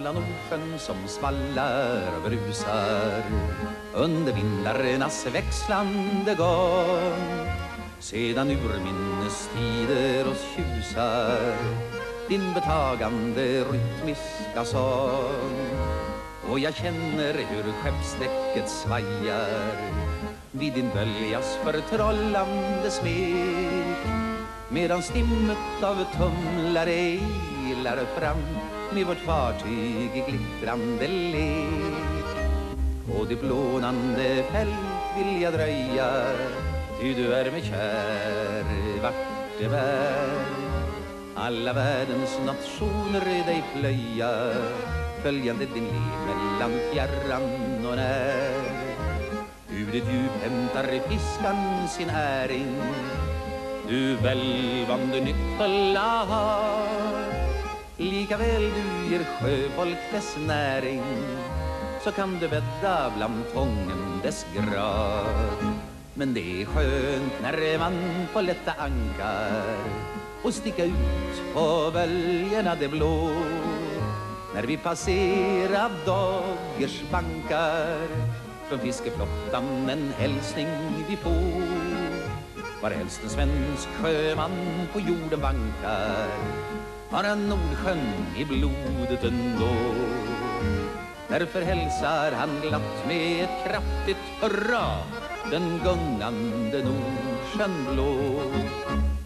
kalla Nordsjön som svallar och brusar under vindarnas växlande gång. Sedan urminnes tider oss tjusar din betagande rytmiska sång. Och jag känner hur skeppsdäcket svajar vid din böljas förtrollande smek, medan stimmet av tumlare ilar fram med vårt fartyg i glittrande lek. Och det blånande fält vill jag dröja, ty du är mig kär vart det bär. Alla världens nationer dig plöja, följande din liv mellan fjärran och när. Ur det djup hämtar fiskan sin äring, du välvande nyckfulla har. Lika väl du ger sjöfolk dess näring, så kan du bädda bland fången dess grav. Men det är skönt när man får lätta ankar och sticka ut på böljerna det blå. När vi passerar Doggers bankar, från fiskeflottan en hälsning vi får. Var helst en svensk sjöman på jorden bankar, har han Nordsjön i blodet ändå. Därför hälsar han glatt med ett kraftigt hurra den gungande Nordsjön blå.